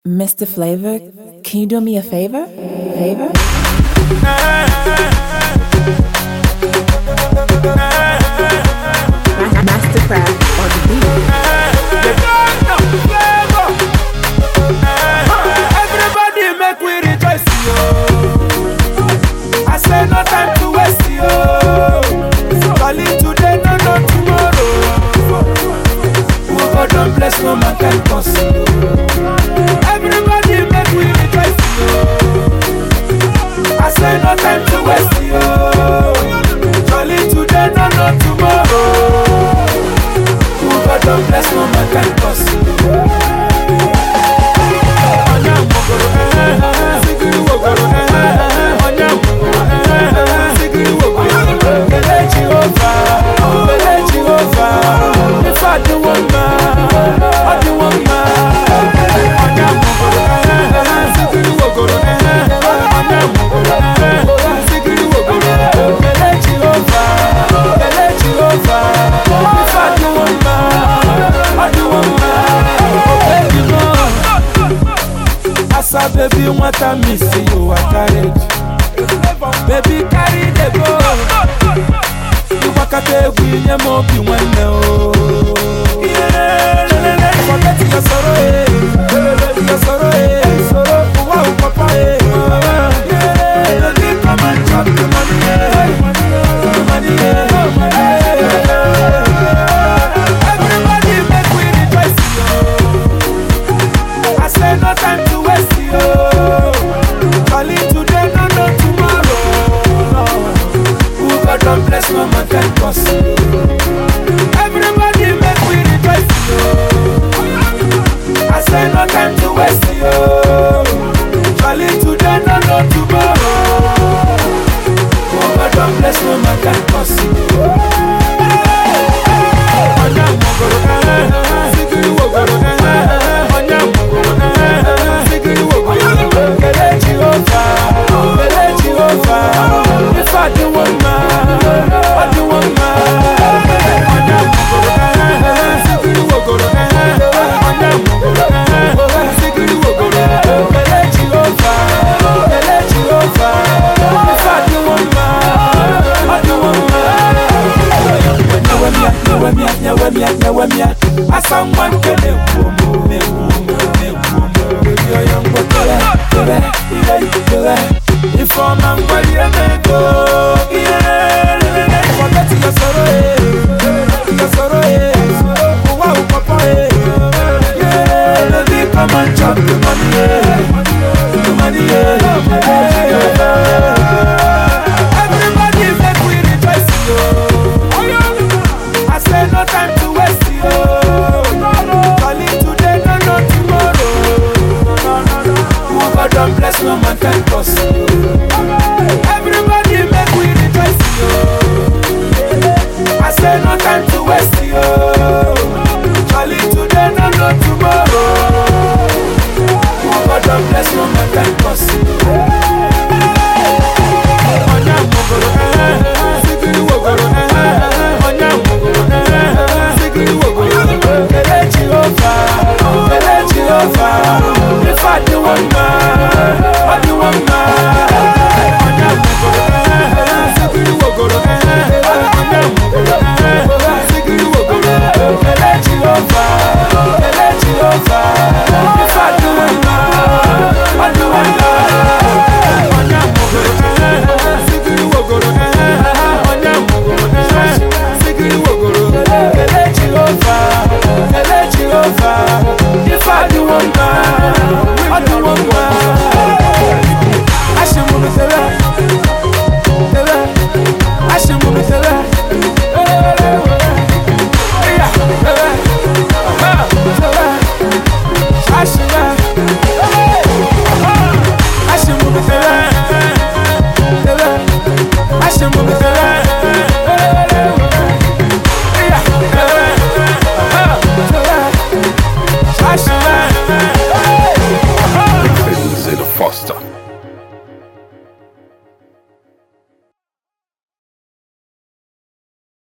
Mr. Flavor, can you do me a favor? Mastercraft on the beat. Everybody make we rejoice, yo. I say no time to waste, yo. Calling today, no tomorrow. Who God don't bless, no man can cause you. Everybody make we rejoice, yo. I say no time to waste, yo. Calling today, no tomorrow. Who God don't bless, no man can cause you. Baby, what I miss you, I carry it. Baby, carry the boat. You walk at the wheel, you move you one now. Forget your sorrow, your sorrow, wow, papa. Come and drop the money, everybody make we rejoice. I say no time to waste. Calling today, no tomorrow. Who God don't bless, no man can cause you. Everybody make we rejoice, yo. I say no time to waste, yo. Calling today, no tomorrow. Who God don't bless, no man can cause you. Someone can if I'm where you may go, forget your sorrow, wow, papa, yeah, come and chop the money.